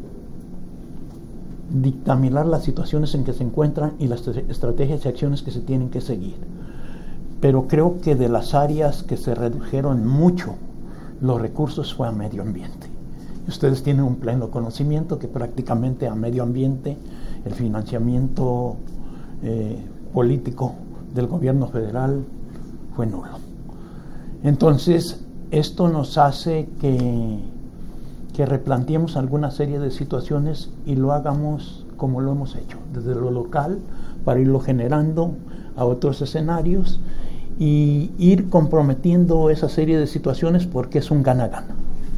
dictaminar las situaciones en que se encuentran y las estrategias y acciones que se tienen que seguir. Pero creo que de las áreas que se redujeron mucho los recursos fue a medio ambiente. Ustedes tienen un pleno conocimiento que prácticamente a medio ambiente el financiamiento eh, político del gobierno federal fue nulo. Entonces, esto nos hace que, que replanteemos alguna serie de situaciones y lo hagamos como lo hemos hecho, desde lo local, para irlo generando a otros escenarios y ir comprometiendo esa serie de situaciones, porque es un gana-gana.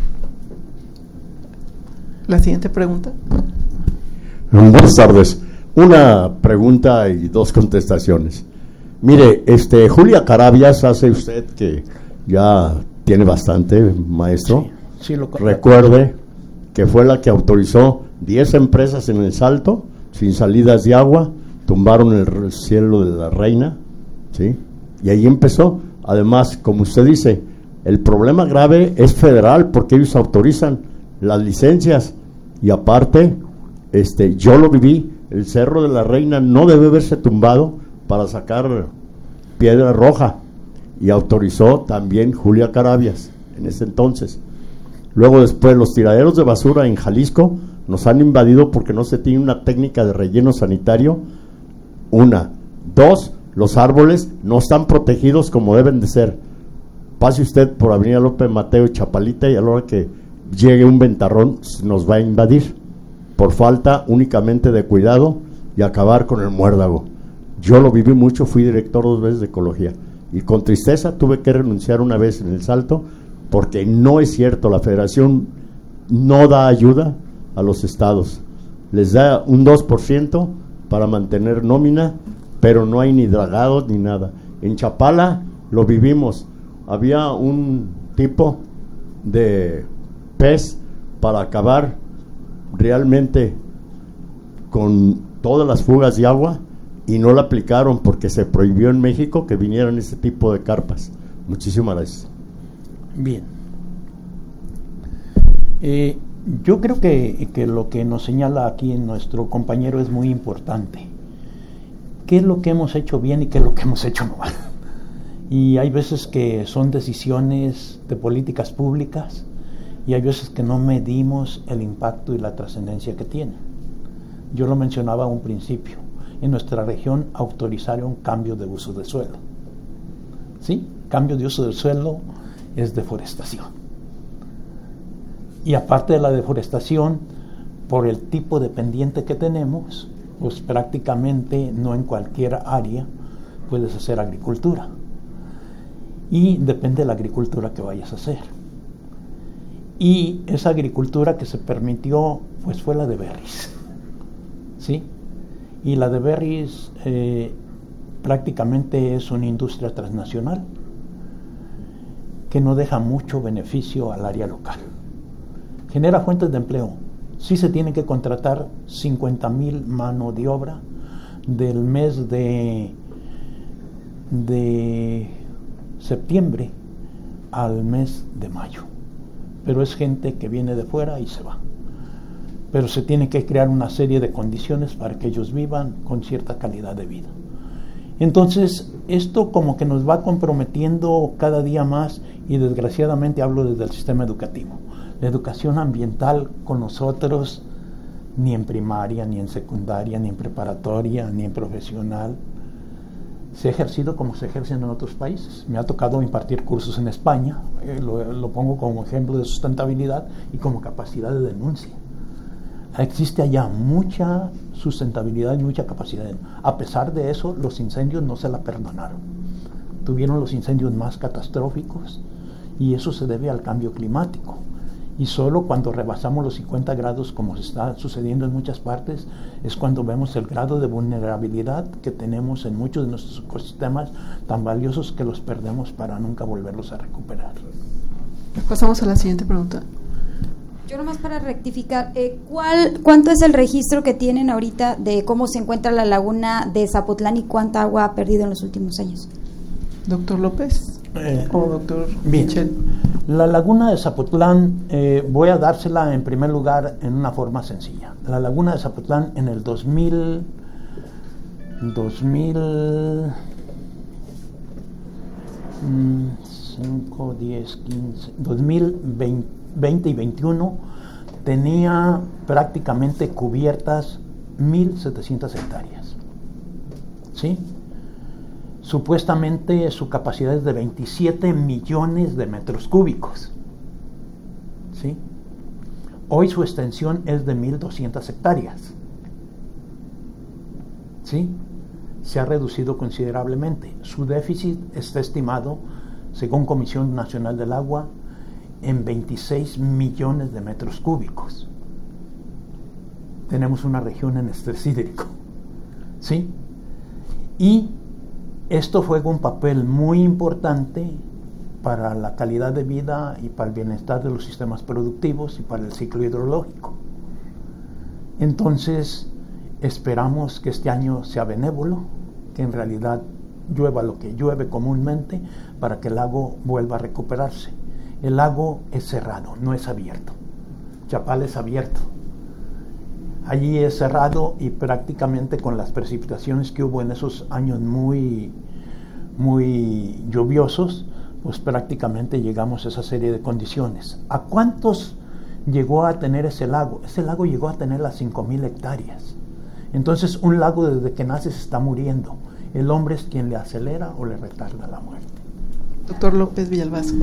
La siguiente pregunta. Buenas tardes. Una pregunta y dos contestaciones. Mire, este Julia Carabias, hace usted que ya tiene bastante, maestro. Sí, sí lo Recuerde que fue la que autorizó diez empresas en el Salto, sin salidas de agua, tumbaron el cielo de la Reina, ¿sí? Y ahí empezó. Además, como usted dice, el problema grave es federal, porque ellos autorizan las licencias, y aparte, este, yo lo viví, el Cerro de la Reina no debe haberse tumbado para sacar piedra roja, y autorizó también Julia Carabias en ese entonces. Luego después los tiraderos de basura en Jalisco nos han invadido porque no se tiene una técnica de relleno sanitario. Una. Dos, los árboles no están protegidos como deben de ser. Pase usted por Avenida López Mateo y Chapalita, y a la hora que llegue un ventarrón nos va a invadir, por falta únicamente de cuidado y acabar con el muérdago. Yo lo viví mucho, fui director dos veces de ecología, y con tristeza tuve que renunciar una vez en el Salto, porque no es cierto, la federación no da ayuda a los estados, les da un dos por ciento para mantener nómina, pero no hay ni dragados ni nada. En Chapala lo vivimos, había un tipo de pez para acabar realmente con todas las fugas de agua, y no la aplicaron porque se prohibió en México que vinieran ese tipo de carpas. Muchísimas gracias. Bien. Eh, yo creo que, que lo que nos señala aquí nuestro compañero es muy importante. ¿Qué es lo que hemos hecho bien y qué es lo que hemos hecho mal? Y hay veces que son decisiones de políticas públicas, y hay veces que no medimos el impacto y la trascendencia que tienen. Yo lo mencionaba a un principio. En nuestra región autorizaron cambio de uso de suelo. ¿Sí? Cambio de uso del suelo es deforestación. Y aparte de la deforestación, por el tipo de pendiente que tenemos, pues prácticamente no en cualquier área puedes hacer agricultura. Y depende de la agricultura que vayas a hacer. Y esa agricultura que se permitió, pues fue la de berries. ¿Sí? Y la de berries eh, prácticamente es una industria transnacional que no deja mucho beneficio al área local. Genera fuentes de empleo. Sí se tiene que contratar cincuenta mil mano de obra del mes de, de septiembre al mes de mayo. Pero es gente que viene de fuera y se va. Pero se tiene que crear una serie de condiciones para que ellos vivan con cierta calidad de vida. Entonces, esto como que nos va comprometiendo cada día más, y desgraciadamente hablo desde el sistema educativo. La educación ambiental con nosotros, ni en primaria, ni en secundaria, ni en preparatoria, ni en profesional, se ha ejercido como se ejerce en otros países. Me ha tocado impartir cursos en España, eh, lo, lo pongo como ejemplo de sustentabilidad y como capacidad de denuncia. Existe allá mucha sustentabilidad y mucha capacidad. A pesar de eso, los incendios no se la perdonaron. Tuvieron los incendios más catastróficos, y eso se debe al cambio climático. Y solo cuando rebasamos los cincuenta grados, como está sucediendo en muchas partes, es cuando vemos el grado de vulnerabilidad que tenemos en muchos de nuestros ecosistemas tan valiosos, que los perdemos para nunca volverlos a recuperar. Pasamos a la siguiente pregunta. Yo nomás para rectificar, eh, ¿cuál, ¿cuánto es el registro que tienen ahorita de cómo se encuentra la laguna de Zapotlán y cuánta agua ha perdido en los últimos años? Doctor López eh, o doctor bien. Michel. La laguna de Zapotlán, eh, voy a dársela en primer lugar en una forma sencilla. La laguna de Zapotlán en el dos mil, dos mil cinco, diez, quince, dos mil veinte y veintiuno tenía prácticamente cubiertas mil setecientas hectáreas. ¿Sí? Supuestamente su capacidad es de veintisiete millones de metros cúbicos. ¿Sí? Hoy su extensión es de mil doscientas hectáreas. ¿Sí? Se ha reducido considerablemente. Su déficit está estimado, según Comisión Nacional del Agua, en veintiséis millones de metros cúbicos. Tenemos una región en estrés hídrico. ¿Sí? Y esto juega un papel muy importante para la calidad de vida y para el bienestar de los sistemas productivos y para el ciclo hidrológico. Entonces, esperamos que este año sea benévolo, que en realidad llueva lo que llueve comúnmente para que el lago vuelva a recuperarse. El lago es cerrado, no es abierto. Chapala es abierto. Allí es cerrado y prácticamente con las precipitaciones que hubo en esos años muy, muy lluviosos, pues prácticamente llegamos a esa serie de condiciones. ¿A cuántos llegó a tener ese lago? Ese lago llegó a tener las cinco mil hectáreas. Entonces, un lago desde que nace se está muriendo. El hombre es quien le acelera o le retarda la muerte. Doctor López Villalbazo.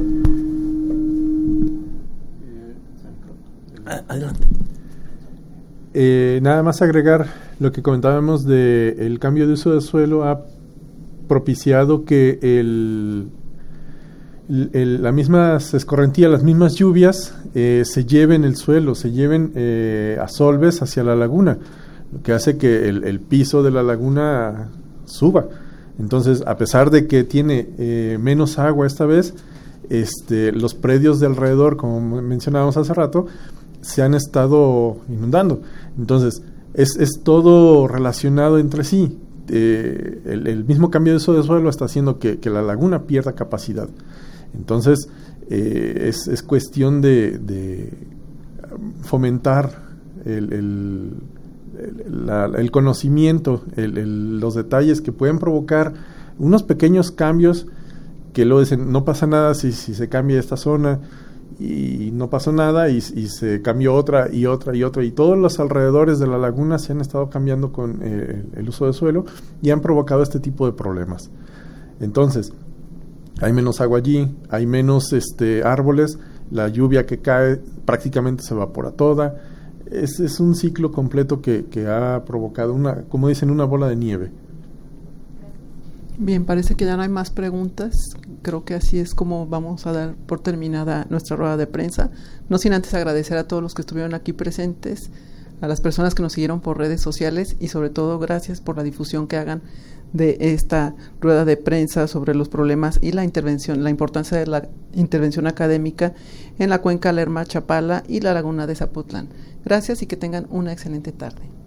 Adelante. Eh, nada más agregar lo que comentábamos de el cambio de uso de suelo ha propiciado que el El, la misma escorrentía, las mismas lluvias eh, se lleven el suelo, se lleven eh, a solves hacia la laguna, lo que hace que el, el piso de la laguna suba. Entonces, a pesar de que tiene eh, menos agua esta vez, este, los predios de alrededor, como mencionábamos hace rato, se han estado inundando. Entonces, es, es todo relacionado entre sí. Eh, el, el mismo cambio de uso de suelo está haciendo que, que la laguna pierda capacidad. Entonces, eh, es, es cuestión de, de fomentar el, el, el, la, el conocimiento, el, el, los detalles que pueden provocar unos pequeños cambios que luego dicen, no pasa nada si, si se cambia esta zona, y no pasó nada, y, y se cambió otra y otra y otra, y todos los alrededores de la laguna se han estado cambiando con eh, el uso de suelo y han provocado este tipo de problemas. Entonces, hay menos agua allí, hay menos este, árboles, la lluvia que cae prácticamente se evapora toda. Es, es un ciclo completo que, que ha provocado una, como dicen, una bola de nieve. Bien, parece que ya no hay más preguntas. Creo que así es como vamos a dar por terminada nuestra rueda de prensa. No sin antes agradecer a todos los que estuvieron aquí presentes, a las personas que nos siguieron por redes sociales y sobre todo gracias por la difusión que hagan de esta rueda de prensa sobre los problemas y la intervención, la importancia de la intervención académica en la cuenca Lerma-Chapala y la laguna de Zapotlán. Gracias y que tengan una excelente tarde.